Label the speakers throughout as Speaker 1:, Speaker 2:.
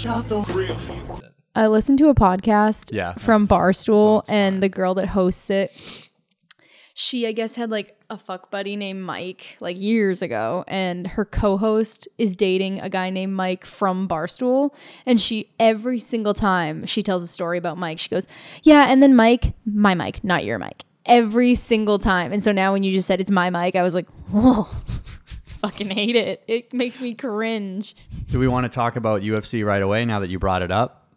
Speaker 1: I listened to a podcast from Barstool, and the girl that hosts it, she, I guess, had like a fuck buddy named Mike like years ago, and her co-host is dating a guy named Mike from Barstool, and she, every single time she tells a story about Mike, she goes, yeah, and then Mike, my Mike, not your Mike, every single time. And so now when you just said it's my Mike, I was like, whoa. Fucking hate it. It makes me cringe.
Speaker 2: Do we want to talk about UFC right away now that you brought it up?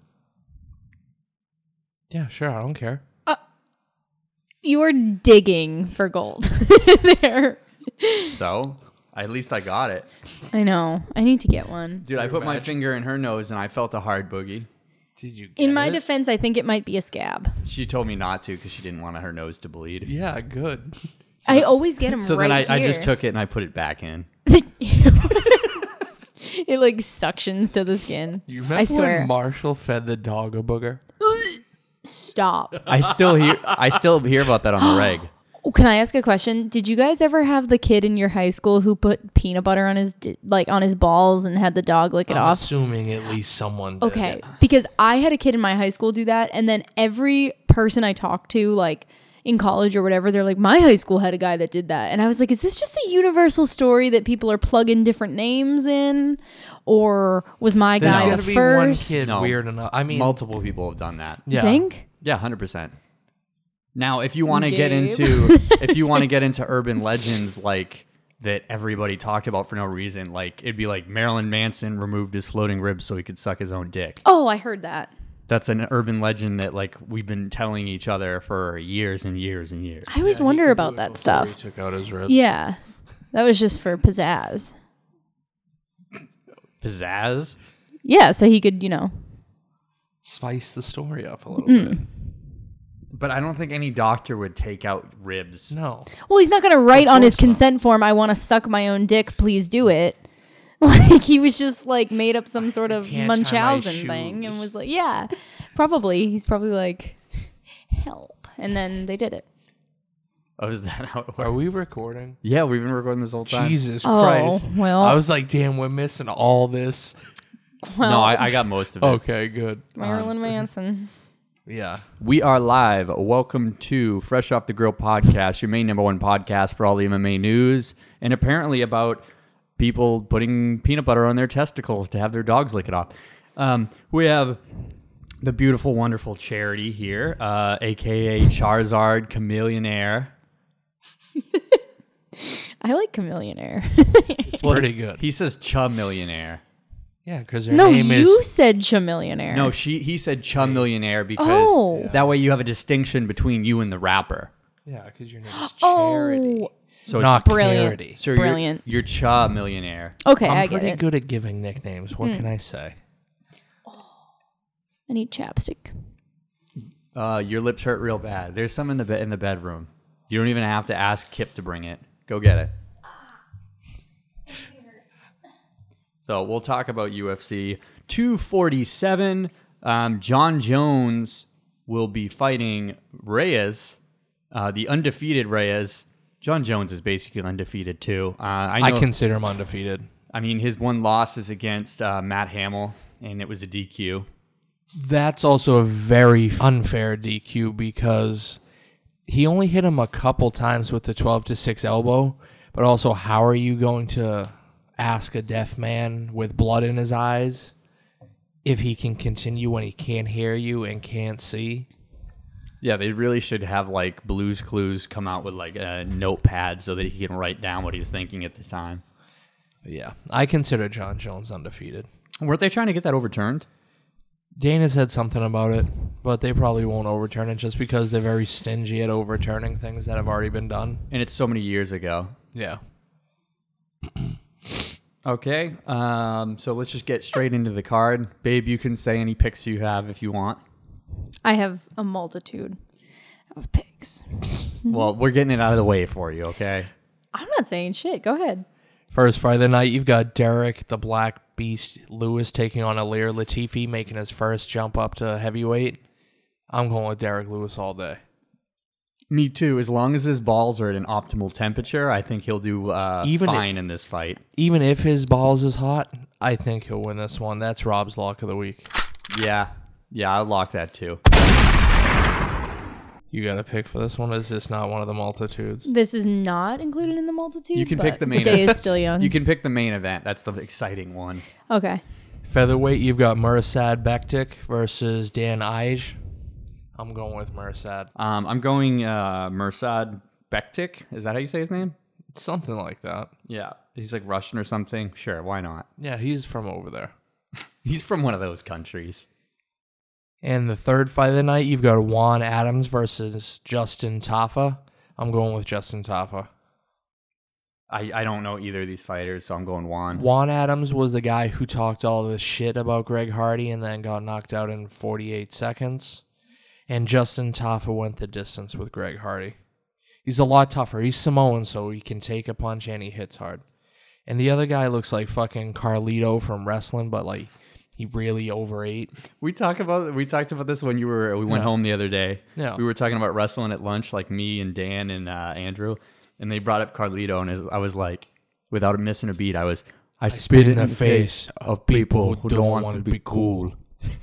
Speaker 3: Yeah, sure. I don't care.
Speaker 1: You are digging for gold there.
Speaker 2: So, at least I got it.
Speaker 1: I know. I need to get one.
Speaker 2: Dude, I put my finger in her nose and I felt a hard boogie.
Speaker 3: Did you get
Speaker 1: In my
Speaker 3: it?
Speaker 1: defense, I think it might be a scab.
Speaker 2: She told me not to because she didn't want her nose to bleed.
Speaker 3: Yeah, good.
Speaker 1: I always get them
Speaker 2: So
Speaker 1: right
Speaker 2: then
Speaker 1: here.
Speaker 2: I just took it and I put it back in.
Speaker 1: It like suctions to the skin.
Speaker 3: You remember
Speaker 1: I swear.
Speaker 3: when Marshall fed the dog a booger?
Speaker 1: Stop.
Speaker 2: I still hear about that on the reg.
Speaker 1: Oh, can I ask a question? Did you guys ever have the kid in your high school who put peanut butter on his on his balls and had the dog lick it
Speaker 3: I'm
Speaker 1: off?
Speaker 3: assuming at least someone did.
Speaker 1: Okay, because I had a kid in my high school do that, and then every person I talked to, like in college or whatever, they're like, my high school had a guy that did that. And I was like, is this just a universal story that people are plugging different names in? Or was my
Speaker 3: There's
Speaker 1: guy
Speaker 3: gotta
Speaker 1: the
Speaker 3: be
Speaker 1: first?
Speaker 3: one kid
Speaker 2: No.
Speaker 3: weird enough. I mean,
Speaker 2: Multiple people have done that.
Speaker 1: You
Speaker 3: yeah.
Speaker 1: think?
Speaker 2: Yeah, 100%. Now, if you want to
Speaker 1: Gabe.
Speaker 2: get into urban legends like that everybody talked about for no reason, like it'd be like Marilyn Manson removed his floating ribs so he could suck his own dick.
Speaker 1: Oh, I heard that.
Speaker 2: That's an urban legend that like we've been telling each other for years and years and years.
Speaker 1: I always wonder about that stuff.
Speaker 3: He took out his ribs.
Speaker 1: Yeah. That was just for pizzazz.
Speaker 2: Pizzazz?
Speaker 1: Yeah, so he could,
Speaker 3: Spice the story up a little bit.
Speaker 2: But I don't think any doctor would take out ribs.
Speaker 3: No.
Speaker 1: Well, he's not going to write on his
Speaker 3: course not.
Speaker 1: consent form, I want to suck my own dick, please do it. Like, he was just, like, made up some sort of
Speaker 3: can't tie my
Speaker 1: Munchausen thing and
Speaker 3: shoes.
Speaker 1: was like, yeah, probably. He's probably like, help. And then they did it.
Speaker 2: Oh, is that how it works?
Speaker 3: Are we recording?
Speaker 2: Yeah, we've been recording this whole time.
Speaker 3: Jesus
Speaker 1: Oh,
Speaker 3: Christ.
Speaker 1: well.
Speaker 3: I was like, damn, we're missing all this.
Speaker 2: No, I got most of it.
Speaker 3: Okay, good.
Speaker 1: Marilyn Manson.
Speaker 3: Yeah.
Speaker 2: We are live. Welcome to Fresh Off the Grill podcast, your main number one podcast for all the MMA news, and apparently about people putting peanut butter on their testicles to have their dogs lick it off. We have the beautiful, wonderful Charity here, a.k.a. Charizard Chameleonaire.
Speaker 1: I like Chameleonaire.
Speaker 3: It's pretty good.
Speaker 2: He says Cha-millionaire.
Speaker 3: Yeah, because her
Speaker 1: No,
Speaker 3: name
Speaker 1: you
Speaker 3: is...
Speaker 1: said Chameleonaire.
Speaker 2: No, he said Cha-millionaire because
Speaker 1: Oh.
Speaker 2: that way you have a distinction between you and the rapper.
Speaker 3: Yeah, because your name is Charity.
Speaker 1: Oh,
Speaker 2: So it's
Speaker 3: Not
Speaker 1: brilliant.
Speaker 3: Charity.
Speaker 2: So
Speaker 1: Brilliant.
Speaker 2: You're Cha-millionaire.
Speaker 1: okay,
Speaker 3: I'm
Speaker 1: I get
Speaker 3: pretty
Speaker 1: it.
Speaker 3: good at giving nicknames. What can I say?
Speaker 1: I need chapstick.
Speaker 2: Your lips hurt real bad. There's some in the bedroom. You don't even have to ask Kip to bring it. Go get it. So we'll talk about UFC 247. John Jones will be fighting Reyes, the undefeated Reyes. John Jones is basically undefeated too.
Speaker 3: I consider him undefeated.
Speaker 2: I mean, his one loss is against Matt Hamill, and it was a DQ.
Speaker 3: That's also a very unfair DQ because he only hit him a couple times with the 12-6 elbow, but also how are you going to ask a deaf man with blood in his eyes if he can continue when he can't hear you and can't see?
Speaker 2: Yeah, they really should have like Blue's Clues come out with like a notepad so that he can write down what he's thinking at the time.
Speaker 3: Yeah, I consider John Jones undefeated.
Speaker 2: Weren't they trying to get that overturned?
Speaker 3: Dana said something about it, but they probably won't overturn it just because they're very stingy at overturning things that have already been done.
Speaker 2: And it's so many years ago.
Speaker 3: Yeah.
Speaker 2: Okay, so let's just get straight into the card. Babe, you can say any picks you have if you want.
Speaker 1: I have a multitude of picks.
Speaker 2: Well, we're getting it out of the way for you, okay?
Speaker 1: I'm not saying shit. Go ahead.
Speaker 3: First fight of the night, you've got Derek the Black Beast Lewis taking on Alir Latifi, making his first jump up to heavyweight. I'm going with Derek Lewis all day.
Speaker 2: Me too. As long as his balls are at an optimal temperature, I think he'll do fine in this fight.
Speaker 3: Even if his balls is hot, I think he'll win this one. That's Rob's lock of the week.
Speaker 2: Yeah, I'll lock that too.
Speaker 3: You got to pick for this one? Is this not one of the multitudes?
Speaker 1: This is not included in the multitude.
Speaker 2: You can pick the main
Speaker 1: event. The day is still young.
Speaker 2: You can pick the main event. That's the exciting one.
Speaker 1: Okay.
Speaker 3: Featherweight, you've got Mirsad Bektic versus Dan Ige. I'm going with Mirsad.
Speaker 2: I'm going Mirsad Bektic. Is that how you say his name?
Speaker 3: Something like that.
Speaker 2: Yeah. He's like Russian or something. Sure, why not?
Speaker 3: Yeah, he's from over there.
Speaker 2: He's from one of those countries.
Speaker 3: And the third fight of the night, you've got Juan Adams versus Justin Tafa. I'm going with Justin Tafa.
Speaker 2: I don't know either of these fighters, so I'm going Juan.
Speaker 3: Juan Adams was the guy who talked all this shit about Greg Hardy and then got knocked out in 48 seconds. And Justin Tafa went the distance with Greg Hardy. He's a lot tougher. He's Samoan, so he can take a punch and he hits hard. And the other guy looks like fucking Carlito from wrestling, but like he really overate.
Speaker 2: We talked about this when we went home the other day.
Speaker 3: Yeah.
Speaker 2: We were talking about wrestling at lunch, like me and Dan and Andrew, and they brought up Carlito, and I was like, without missing a beat, I spit in the face of people who don't want to be cool.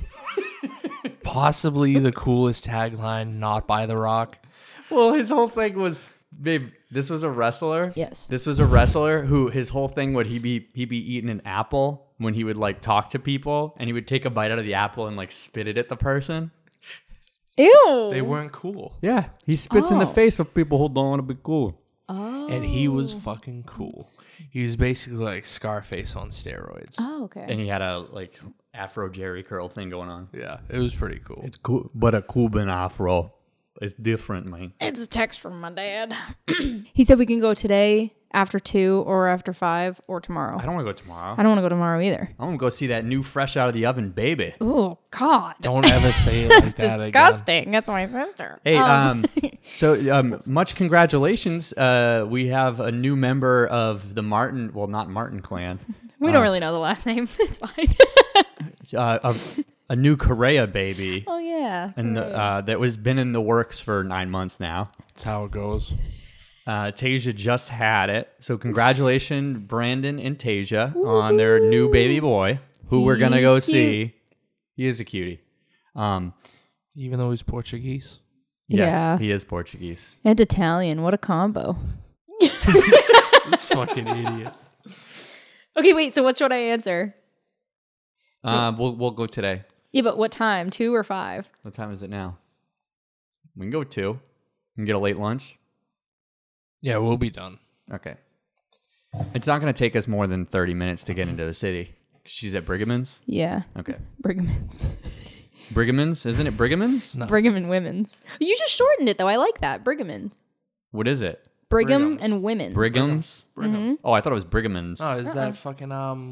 Speaker 3: Possibly the coolest tagline, not by The Rock.
Speaker 2: Well, his whole thing was, babe, this was a wrestler.
Speaker 1: Yes.
Speaker 2: This was a wrestler who his whole thing would he be eating an apple when he would like talk to people, and he would take a bite out of the apple and like spit it at the person.
Speaker 1: Ew.
Speaker 3: They weren't cool.
Speaker 2: Yeah, he spits in the face of people who don't want to be cool.
Speaker 1: Oh.
Speaker 3: And he was fucking cool. He was basically like Scarface on steroids.
Speaker 1: Oh, okay.
Speaker 2: And he had a like Afro Jerry curl thing going on.
Speaker 3: Yeah, it was pretty cool.
Speaker 2: It's cool, but a Cuban Afro is different, man.
Speaker 1: It's a text from my dad. He said we can go today, after 2, or after 5, or tomorrow.
Speaker 2: I don't want to go tomorrow.
Speaker 1: I don't want to go tomorrow either.
Speaker 2: I want to go see that new fresh out of the oven baby.
Speaker 1: Oh, God.
Speaker 3: Don't ever say it like
Speaker 1: That's
Speaker 3: that
Speaker 1: disgusting.
Speaker 3: again.
Speaker 1: That's my sister.
Speaker 2: Hey, so much congratulations. We have a new member of the Martin, well, not Martin clan.
Speaker 1: We don't really know the last name. It's fine.
Speaker 2: A new Correa baby.
Speaker 1: Oh, yeah.
Speaker 2: And that was been in the works for 9 months now.
Speaker 3: That's how it goes.
Speaker 2: Tasia just had it. So congratulations, Brandon and Tasia, on their new baby boy, who we're going to go see. He is a cutie.
Speaker 3: Even though he's Portuguese.
Speaker 2: Yes,
Speaker 1: Yeah.
Speaker 2: he is Portuguese.
Speaker 1: And Italian. What a combo.
Speaker 3: This fucking idiot.
Speaker 1: Okay, wait. So what should I answer?
Speaker 2: We'll go today.
Speaker 1: Yeah, but what time? 2 or 5?
Speaker 2: What time is it now? We can go 2. We can get a late lunch.
Speaker 3: Yeah, we'll be done.
Speaker 2: Okay. It's not going to take us more than 30 minutes to get into the city. She's at Brigham's?
Speaker 1: Yeah.
Speaker 2: Okay.
Speaker 1: Brigham's.
Speaker 2: Brigham's? Isn't it Brigham's?
Speaker 3: No.
Speaker 1: Brigham and Women's. You just shortened it, though. I like that. Brigham's.
Speaker 2: What is it?
Speaker 1: Brigham
Speaker 3: Brigham's.
Speaker 1: and Women's.
Speaker 2: Brigham's?
Speaker 3: Brigham.
Speaker 2: Oh, I thought it was Brigham's.
Speaker 3: Oh, is that fucking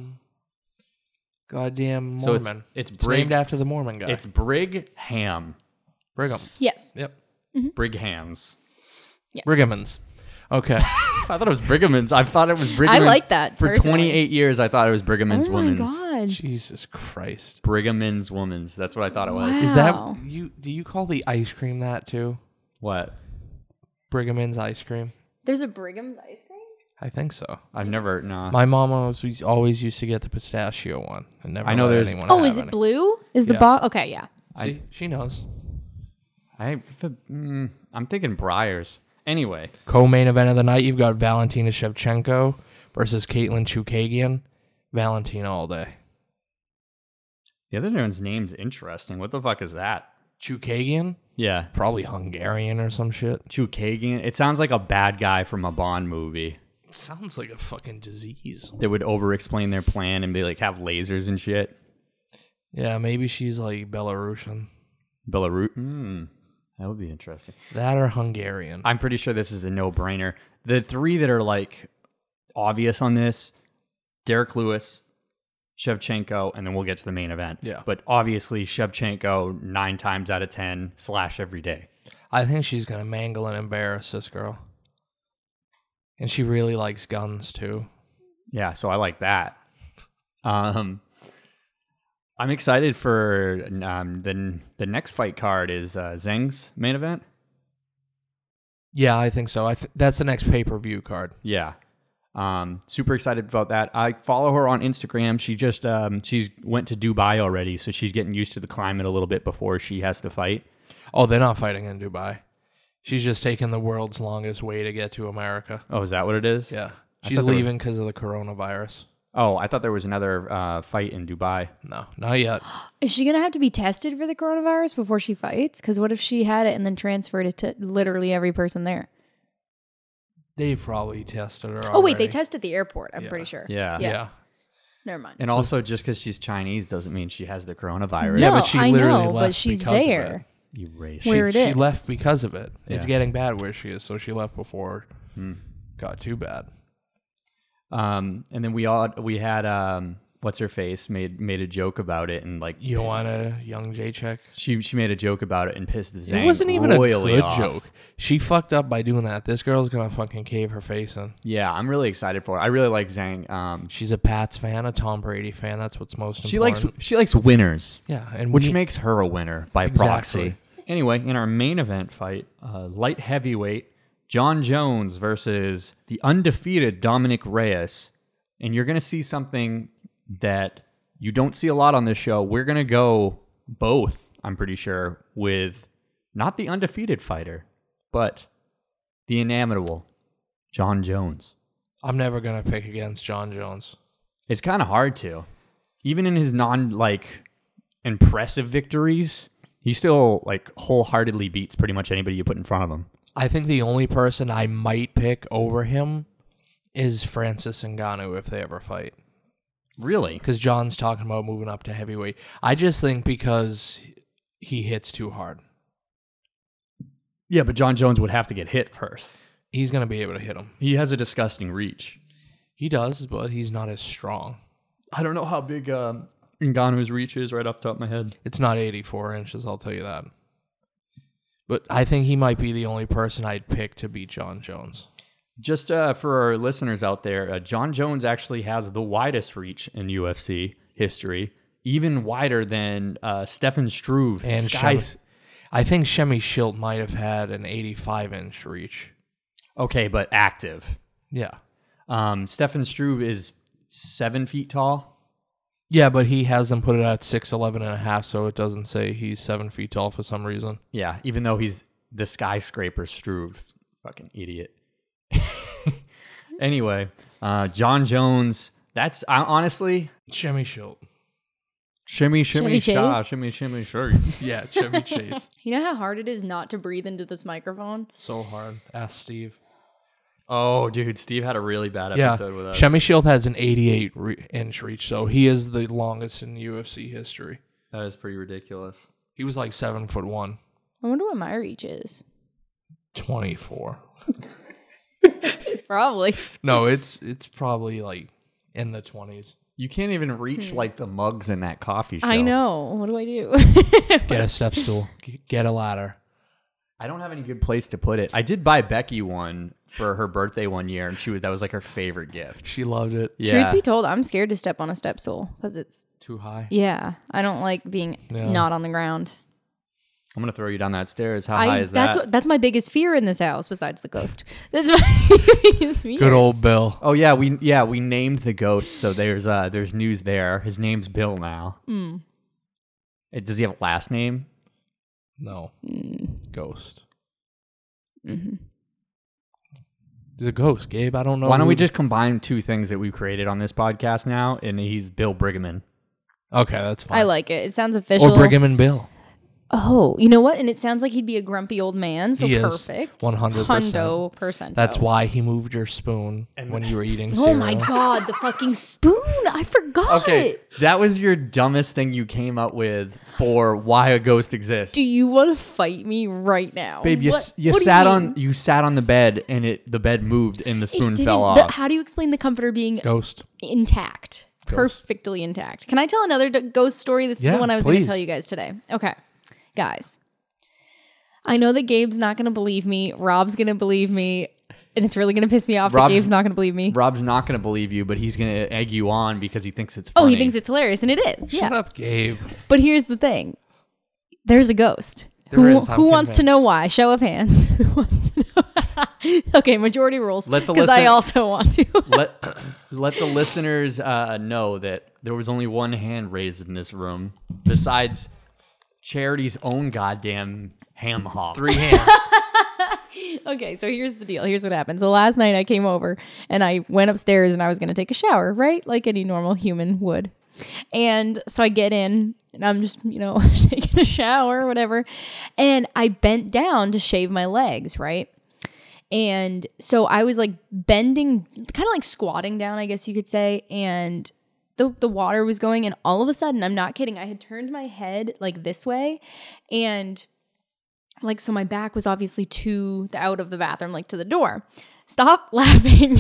Speaker 3: goddamn
Speaker 2: So
Speaker 3: Mormon?
Speaker 2: it's
Speaker 3: It's named after the Mormon guy.
Speaker 2: It's Brigham.
Speaker 3: Brigham.
Speaker 1: Yes.
Speaker 3: Yep.
Speaker 2: Brighams.
Speaker 1: Yes.
Speaker 3: Brighamans. Okay.
Speaker 2: I thought it was Brigham's. I thought it was Brigham's.
Speaker 1: I like that.
Speaker 2: For
Speaker 1: personally.
Speaker 2: 28 years, I thought it was Brigham's
Speaker 1: Oh my
Speaker 2: Women's.
Speaker 1: God.
Speaker 3: Jesus Christ.
Speaker 2: Brigham's Women's. That's what I thought it was.
Speaker 1: Wow.
Speaker 3: Is that you? Do you call the ice cream that too?
Speaker 2: What?
Speaker 3: Brigham's ice cream.
Speaker 1: There's a Brigham's ice cream?
Speaker 3: I think so.
Speaker 2: I've never, no.
Speaker 3: My mom always used to get the pistachio one. And never
Speaker 2: I know
Speaker 3: let
Speaker 2: there's-
Speaker 3: anyone
Speaker 1: Oh,
Speaker 3: have
Speaker 1: is it
Speaker 3: any.
Speaker 1: blue? Is the
Speaker 3: Yeah.
Speaker 1: box? Okay, yeah.
Speaker 3: See, she knows.
Speaker 2: I'm thinking Briars. Anyway.
Speaker 3: Co-main event of the night, you've got Valentina Shevchenko versus Caitlin Chukagian. Valentina all day.
Speaker 2: The other one's name's interesting. What the fuck is that?
Speaker 3: Chukagian?
Speaker 2: Yeah.
Speaker 3: Probably Hungarian or some shit.
Speaker 2: Chukagian. It sounds like a bad guy from a Bond movie
Speaker 3: Sounds like a fucking disease.
Speaker 2: that would over-explain their plan and be like, have lasers and shit.
Speaker 3: Yeah, maybe she's like Belarusian.
Speaker 2: Belarus. That would be interesting.
Speaker 3: That or Hungarian.
Speaker 2: I'm pretty sure this is a no-brainer. The three that are like obvious on this, Derek Lewis, Shevchenko, and then we'll get to the main event.
Speaker 3: Yeah.
Speaker 2: But obviously Shevchenko 9 times out of 10 / every day.
Speaker 3: I think she's going to mangle and embarrass this girl. And she really likes guns too.
Speaker 2: Yeah, so I like that. I'm excited for the next fight card is Zhang's main event.
Speaker 3: Yeah, I think so. That's the next pay-per-view card.
Speaker 2: Yeah. Super excited about that. I follow her on Instagram. She just she's went to Dubai already, so she's getting used to the climate a little bit before she has to fight.
Speaker 3: Oh, they're not fighting in Dubai. She's just taking the world's longest way to get to America.
Speaker 2: Oh, is that what it is?
Speaker 3: Yeah. She's leaving because of the coronavirus.
Speaker 2: Oh, I thought there was another fight in Dubai.
Speaker 3: No, not yet.
Speaker 1: Is she going to have to be tested for the coronavirus before she fights? Because what if she had it and then transferred it to literally every person there?
Speaker 3: They probably tested her already.
Speaker 1: Oh, wait, they test at the airport, I'm pretty sure.
Speaker 2: Yeah.
Speaker 1: Never mind.
Speaker 2: And also, just because she's Chinese doesn't mean she has the coronavirus.
Speaker 1: No,
Speaker 3: Yeah, but she
Speaker 1: I
Speaker 3: literally
Speaker 1: know,
Speaker 3: left
Speaker 1: but she's
Speaker 3: because of
Speaker 1: there.
Speaker 2: You racist.
Speaker 1: Where it
Speaker 3: She
Speaker 1: is.
Speaker 3: left because of it. It's
Speaker 2: Yeah.
Speaker 3: getting bad where she is, so she left before it got too bad.
Speaker 2: And then we had what's her face made a joke about it, and like
Speaker 3: Joanna Young Jacek.
Speaker 2: she made a joke about it and pissed Zhang
Speaker 3: It wasn't even a
Speaker 2: royally
Speaker 3: good
Speaker 2: off.
Speaker 3: joke. She fucked up by doing that. This girl's gonna fucking cave her face in.
Speaker 2: Yeah, I'm really excited for it. I really like Zhang.
Speaker 3: She's a Pats fan, a Tom Brady fan. That's what's most
Speaker 2: She
Speaker 3: important.
Speaker 2: likes winners,
Speaker 3: Yeah, and
Speaker 2: which makes her a winner by
Speaker 3: Exactly.
Speaker 2: proxy. Anyway, in our main event fight, light heavyweight Jon Jones versus the undefeated Dominic Reyes, and you're gonna see something that you don't see a lot on this show. We're going to go both, I'm pretty sure, with not the undefeated fighter, but the inimitable Jon Jones.
Speaker 3: I'm never gonna pick against Jon Jones.
Speaker 2: It's kind of hard to. Even in his impressive victories, he still wholeheartedly beats pretty much anybody you put in front of him.
Speaker 3: I think the only person I might pick over him is Francis Ngannou if they ever fight.
Speaker 2: Really?
Speaker 3: Because John's talking about moving up to heavyweight. I just think because he hits too hard.
Speaker 2: Yeah, but Jon Jones would have to get hit first.
Speaker 3: He's going to be able to hit him.
Speaker 2: He has a disgusting reach.
Speaker 3: He does, but he's not as strong.
Speaker 2: I don't know how big Ngannou's reach is right off the top of my head.
Speaker 3: It's not 84 inches, I'll tell you that. But I think he might be the only person I'd pick to beat Jon Jones.
Speaker 2: Just for our listeners out there, Jon Jones actually has the widest reach in UFC history, even wider than Stefan Struve.
Speaker 3: And I think Shemi Schilt might have had an 85-inch reach.
Speaker 2: Okay, but active.
Speaker 3: Yeah.
Speaker 2: Stefan Struve is 7 feet tall.
Speaker 3: Yeah, but he has them put it at 6'11 and a half, so it doesn't say he's 7 feet tall for some reason.
Speaker 2: Yeah, even though he's the skyscraper Struve. Fucking idiot. Anyway, Jon Jones, that's honestly...
Speaker 3: Shemi Schilt.
Speaker 2: Shimmy,
Speaker 1: Chevy
Speaker 2: sha,
Speaker 1: Chase?
Speaker 2: shimmy, sure.
Speaker 3: Yeah, Chevy Chase.
Speaker 1: You know how hard it is not to breathe into this microphone?
Speaker 3: So hard. Ask Steve.
Speaker 2: Oh, dude, Steve had a really bad episode with us.
Speaker 3: Shemi Schilt has an 88-inch reach, so he is the longest in UFC history.
Speaker 2: That is pretty ridiculous.
Speaker 3: He was like 7'1".
Speaker 1: I wonder what my reach is.
Speaker 3: 24.
Speaker 1: Probably.
Speaker 3: No, it's probably like in the 20s.
Speaker 2: You can't even reach like the mugs in that coffee shop.
Speaker 1: I know. What do I do?
Speaker 3: Get a step stool. Get a ladder.
Speaker 2: I don't have any good place to put it. I did buy Becky one for her birthday one year, and that was like her favorite gift.
Speaker 3: She loved it.
Speaker 2: Yeah.
Speaker 1: Truth be told, I'm scared to step on a step stool because it's
Speaker 3: Too high.
Speaker 1: yeah. I don't like being not on the ground.
Speaker 2: I'm gonna throw you down that stairs. How high is that?
Speaker 1: That's my biggest fear in this house, besides the ghost. That's my biggest fear.
Speaker 3: Good old Bill.
Speaker 2: Oh yeah, we named the ghost, so there's news there. His name's Bill now. Does he have a last name?
Speaker 3: No. Ghost.
Speaker 1: Mm-hmm.
Speaker 3: He's a ghost, Gabe. I don't know.
Speaker 2: Why don't we just combine two things that we've created on this podcast now, and he's Bill Brigham.
Speaker 3: Okay, that's fine.
Speaker 1: I like it. It sounds official.
Speaker 3: Or Brigham and Bill.
Speaker 1: Oh, you know what? And it sounds like he'd be a grumpy old man, so
Speaker 3: He is.
Speaker 1: perfect.
Speaker 3: 100%.
Speaker 1: Hundo%.
Speaker 3: That's why he moved your spoon when you were eating
Speaker 1: Oh
Speaker 3: cereal.
Speaker 1: my god, the fucking spoon! I forgot.
Speaker 2: Okay, that was your dumbest thing you came up with for why a ghost exists.
Speaker 1: Do you want to fight me right now,
Speaker 2: Babe, you
Speaker 1: What
Speaker 2: sat
Speaker 1: do you mean?
Speaker 2: sat on the bed and the bed moved and the
Speaker 1: It
Speaker 2: spoon
Speaker 1: didn't-
Speaker 2: fell off.
Speaker 1: How do you explain the comforter being
Speaker 3: Ghost.
Speaker 1: intact? Perfectly intact. Can I tell another ghost story? This is the one I was going to
Speaker 3: please.
Speaker 1: tell you guys today. Okay, guys. I know that Gabe's not going to believe me. Rob's going to believe me. And it's really going to piss me off that Gabe's not going to believe me.
Speaker 2: Rob's not going to believe you, but he's going to egg you on because he thinks it's
Speaker 1: Oh,
Speaker 2: funny.
Speaker 1: he thinks it's hilarious. And it is.
Speaker 3: Shut up, Gabe.
Speaker 1: But here's the thing. There's a ghost.
Speaker 3: There is, I'm
Speaker 1: Who wants to
Speaker 3: convinced.
Speaker 1: know why? Show of hands. Who wants to know why? Okay, majority rules.
Speaker 2: Let the
Speaker 1: because I also want to.
Speaker 2: let the listeners know that there was only one hand raised in this room, besides Charity's own goddamn ham hock.
Speaker 3: 3 hands.
Speaker 1: Okay, so here's the deal. Here's what happened. So last night I came over and I went upstairs and I was going to take a shower, right? Like any normal human would. And so I get in and I'm just, taking a shower or whatever. And I bent down to shave my legs, right? And so I was like bending, kind of like squatting down, I guess you could say. And the water was going, and all of a sudden, I'm not kidding, I had turned my head like this way, and like, so my back was obviously to the out of the bathroom, like to the door. Stop laughing.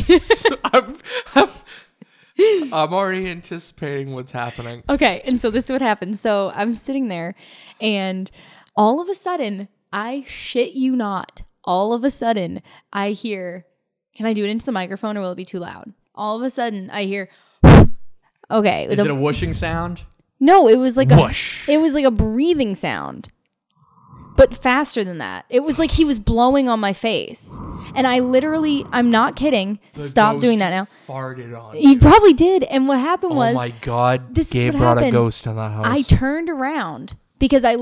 Speaker 3: I'm already anticipating what's happening.
Speaker 1: Okay, and so this is what happened. So I'm sitting there, and all of a sudden, I shit you not, all of a sudden, I hear, can I do it into the microphone or will it be too loud? All of a sudden, I hear, okay.
Speaker 2: Is it a whooshing sound?
Speaker 1: No, it was like
Speaker 3: Whoosh.
Speaker 1: It was like a breathing sound. But faster than that. It was like he was blowing on my face. And I literally, I'm not kidding. Stop doing that now.
Speaker 3: Farted on
Speaker 1: He probably did. And what happened was,
Speaker 3: oh my God.
Speaker 1: This
Speaker 3: Gabe
Speaker 1: is what
Speaker 3: brought
Speaker 1: happened.
Speaker 3: a ghost in the house.
Speaker 1: I turned around because I'm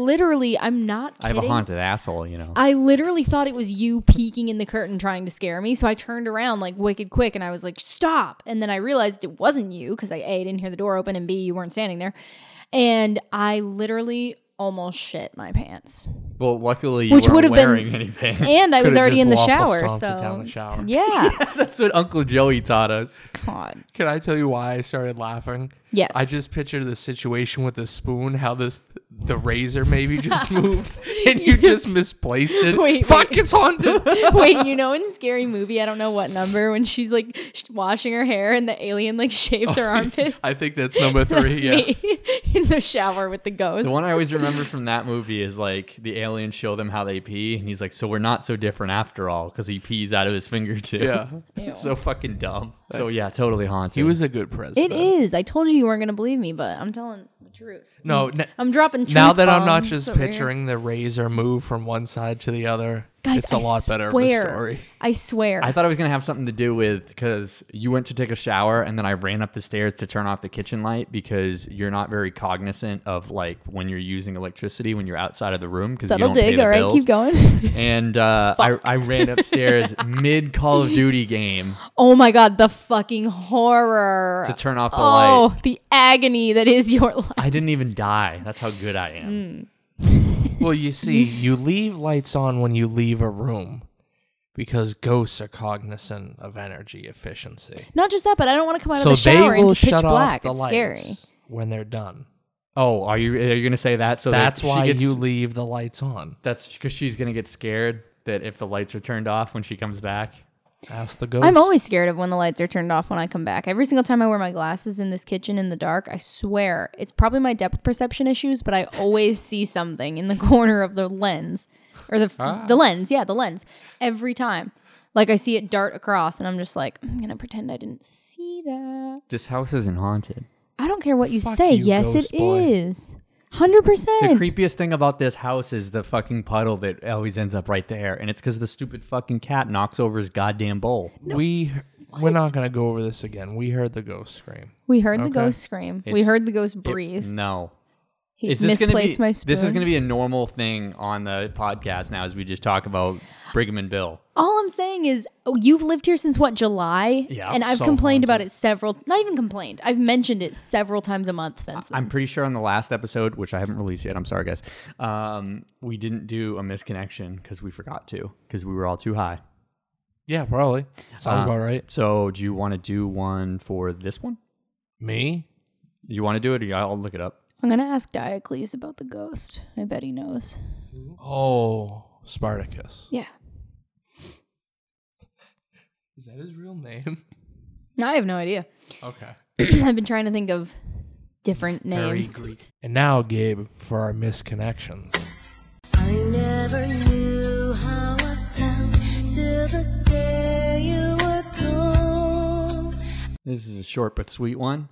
Speaker 1: not kidding.
Speaker 2: I have a haunted asshole,
Speaker 1: I literally thought it was you peeking in the curtain trying to scare me. So I turned around like wicked quick and I was like, stop. And then I realized it wasn't you because A, didn't hear the door open, and B, you weren't standing there. And I literally almost shit my pants.
Speaker 2: Well, luckily you weren't wearing any pants.
Speaker 1: And I was
Speaker 3: Could've
Speaker 1: already
Speaker 3: just
Speaker 1: in the
Speaker 3: waffle
Speaker 1: shower.
Speaker 3: stomped
Speaker 1: So
Speaker 3: it down the shower.
Speaker 1: yeah.
Speaker 2: That's what Uncle Joey taught us.
Speaker 1: God.
Speaker 3: Can I tell you why I started laughing?
Speaker 1: Yes.
Speaker 3: I just pictured the situation with the spoon, how the razor maybe just moved and you just misplaced it.
Speaker 1: Wait,
Speaker 3: it's haunted.
Speaker 1: Wait, in Scary Movie, I don't know what number, when she's like washing her hair and the alien like shaves her armpits?
Speaker 3: I think that's number 3.
Speaker 1: That's
Speaker 3: yeah.
Speaker 1: me in the shower with the ghost.
Speaker 2: The one I always remember from that movie is like the aliens show them how they pee, and he's like, "So we're not so different after all," because he pees out of his finger too.
Speaker 3: Yeah.
Speaker 2: It's so fucking dumb. So yeah, totally haunted.
Speaker 3: He was a good president.
Speaker 1: It is. I told you weren't going to believe me, but I'm telling the truth.
Speaker 3: No,
Speaker 1: I'm dropping truth
Speaker 3: now that I'm not
Speaker 1: bombs
Speaker 3: just
Speaker 1: over here.
Speaker 3: picturing the razor move from one side to the other,
Speaker 1: Guys,
Speaker 3: it's a lot better of a story.
Speaker 1: I swear.
Speaker 2: I thought it was gonna have something to do with, because you went to take a shower and then I ran up the stairs to turn off the kitchen light because you're not very cognizant of like when you're using electricity when you're outside of the room.
Speaker 1: Subtle dig. All right, keep going.
Speaker 2: And I ran upstairs mid Call of Duty game.
Speaker 1: Oh my God, the fucking horror.
Speaker 2: To turn off the light.
Speaker 1: Oh, the agony that is your life.
Speaker 2: I didn't even die. That's how good I am.
Speaker 3: Well, you see, you leave lights on when you leave a room because ghosts are cognizant of energy efficiency.
Speaker 1: Not just that, but I don't want to come out
Speaker 3: So
Speaker 1: of the shower
Speaker 3: they will
Speaker 1: into pitch
Speaker 3: shut
Speaker 1: black.
Speaker 3: off the
Speaker 1: It's
Speaker 3: lights
Speaker 1: scary.
Speaker 3: when they're done.
Speaker 2: Oh, are you gonna say that? So
Speaker 3: That's
Speaker 2: that
Speaker 3: why
Speaker 2: she gets,
Speaker 3: you leave the lights on.
Speaker 2: That's because she's gonna get scared that if the lights are turned off when she comes back.
Speaker 3: Ask the ghost.
Speaker 1: I'm always scared of when the lights are turned off when I come back. Every single time I wear my glasses in this kitchen in the dark, I swear it's probably my depth perception issues, but I always see something in the corner of the lens, or the lens. Yeah, the lens. Every time, like I see it dart across, and I'm just like, I'm gonna pretend I didn't see that.
Speaker 2: This house isn't haunted.
Speaker 1: I don't care what you
Speaker 3: Fuck
Speaker 1: say.
Speaker 3: you,
Speaker 1: Yes,
Speaker 3: ghost
Speaker 1: it
Speaker 3: boy.
Speaker 1: is. 100%.
Speaker 2: The creepiest thing about this house is the fucking puddle that always ends up right there, and it's because the stupid fucking cat knocks over his goddamn bowl.
Speaker 3: We're not gonna go over this again. We heard the ghost scream.
Speaker 1: We heard the
Speaker 3: Okay.
Speaker 1: ghost scream. We
Speaker 2: It's-
Speaker 1: heard the ghost breathe.
Speaker 2: No.
Speaker 1: He
Speaker 2: Is this gonna
Speaker 1: misplaced
Speaker 2: be,
Speaker 1: my spoon.
Speaker 2: This is going to be a normal thing on the podcast now as we just talk about Brigham and Bill.
Speaker 1: All I'm saying is, you've lived here since what, July?
Speaker 2: Yeah,
Speaker 1: and I've
Speaker 3: so
Speaker 1: complained about
Speaker 3: haunted.
Speaker 1: it not even complained. I've mentioned it several times a month since then.
Speaker 2: I'm pretty sure on the last episode, which I haven't released yet, I'm sorry guys, we didn't do a misconnection because we forgot to, because we were all too high.
Speaker 3: Yeah, probably. Sounds about right.
Speaker 2: So do you want to do one for this one?
Speaker 3: Me?
Speaker 2: You want to do it, or I'll look it up?
Speaker 1: I'm going to ask Diocles about the ghost. I bet he knows.
Speaker 3: Oh, Spartacus.
Speaker 1: Yeah.
Speaker 3: Is that his real name?
Speaker 1: No, I have no idea.
Speaker 3: Okay.
Speaker 1: I've been trying to think of different names.
Speaker 3: Very Greek. And now, Gabe, for our misconnections.
Speaker 4: I never knew how I felt till the day you were gone.
Speaker 2: This is a short but sweet one.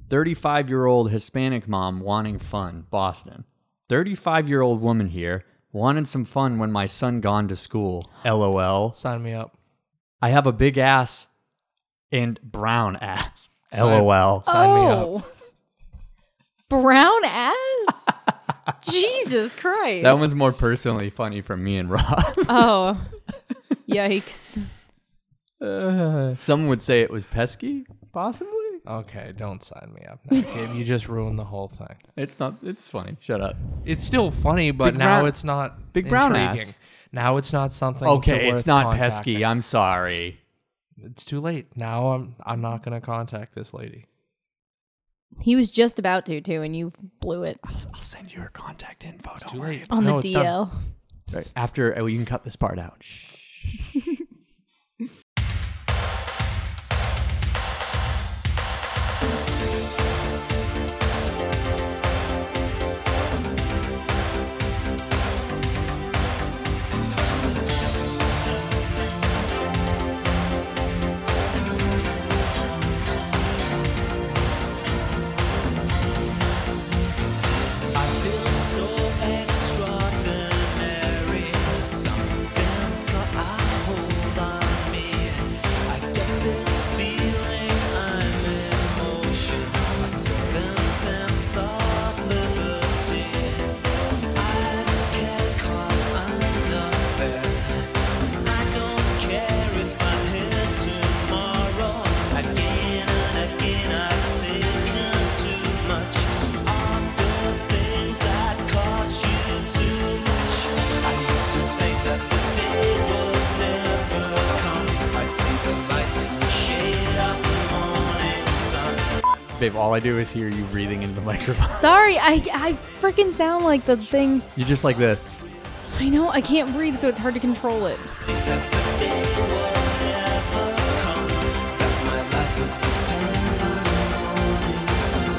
Speaker 2: 35-year-old Hispanic mom wanting fun, Boston. 35-year-old woman here Wanted some fun when my son gone to school. LOL.
Speaker 3: Sign me up.
Speaker 2: I have a big ass and brown ass. LOL.
Speaker 3: Sign me up.
Speaker 1: Brown ass? Jesus Christ.
Speaker 2: That one's more personally funny from me and Rob.
Speaker 1: Oh. Yikes.
Speaker 2: Some would say it was pesky, possibly.
Speaker 3: Okay, don't sign me up now, Gabe. You just ruined the whole thing.
Speaker 2: It's not. It's funny. Shut up.
Speaker 3: It's still funny, but
Speaker 2: Big
Speaker 3: now
Speaker 2: brown-
Speaker 3: it's not
Speaker 2: Big brown
Speaker 3: intriguing.
Speaker 2: ass.
Speaker 3: Now it's not something.
Speaker 2: Okay,
Speaker 3: worth
Speaker 2: it's not
Speaker 3: contacting.
Speaker 2: pesky. I'm sorry.
Speaker 3: It's too late. Now I'm not gonna contact this lady.
Speaker 1: He was just about to, too, and you blew it.
Speaker 2: I'll send you her contact info.
Speaker 3: It's
Speaker 2: Don't
Speaker 3: too
Speaker 2: worry.
Speaker 3: late.
Speaker 1: On
Speaker 3: No,
Speaker 1: the
Speaker 3: it's done.
Speaker 1: DL.
Speaker 2: Right. After you can cut this part out. Shh.
Speaker 5: I feel so extraordinary. Something's got a hold on me. I get this feeling I'm in motion, a certain sense of liberty. I don't care 'cause I'm not there. I don't care if I'm here tomorrow. Again and again I've taken too much of the things that cost you too much. I used to think that the day would never come. I'd see the light in the shade of the morning sun.
Speaker 2: Babe, all I do is hear you breathing into the microphone.
Speaker 1: Sorry, I freaking sound like the thing.
Speaker 2: You're just like this.
Speaker 1: I know, I can't breathe, so it's hard to control it.
Speaker 5: That the day would never come. That my life would depend on the morning sun.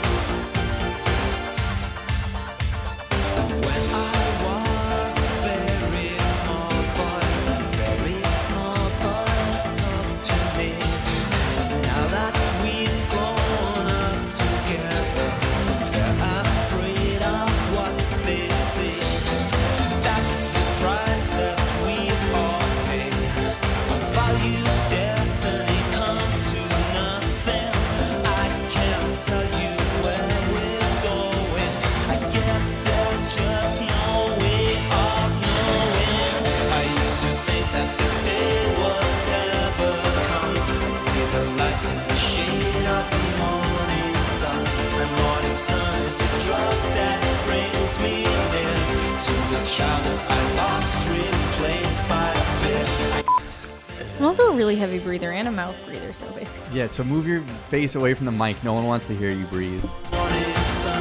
Speaker 5: When I was a very small boy, very small boys talked to me. Now that we've grown up together, they're afraid of what they see. That's the price that we all pay. When value destiny comes to nothing, I can't tell you where we're going. I guess there's just no way of knowing. I used to think that the day would never come. I'd see the light in the shade of the morning sun. The morning sun is a drug that brings me near to the child that I lost, replaced by fear.
Speaker 1: I'm also a really heavy breather and a mouth breather, so basically.
Speaker 2: Yeah, so move your face away from the mic. No one wants to hear you breathe.
Speaker 5: Morning sun.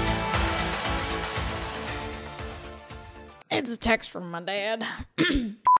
Speaker 1: It's a text from my dad.